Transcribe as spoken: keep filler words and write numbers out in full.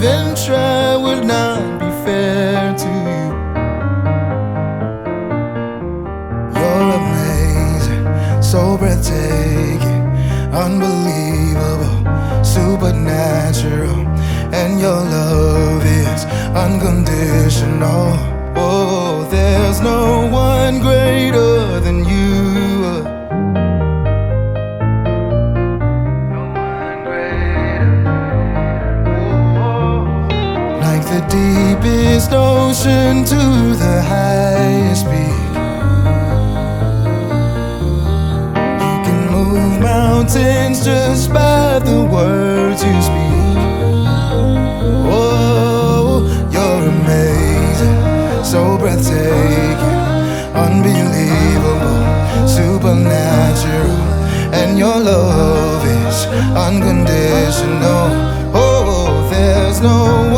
even try would not be fair to you. You're amazing, so breathtaking, unbelievable, supernatural, and your love is unconditional. Oh, there's no one greater than you. Like the deepest ocean to the highest peak, you can move mountains just by the words you speak. Oh, you're amazing, so breathtaking, unbelievable, supernatural, and your love is unconditional. Oh, there's no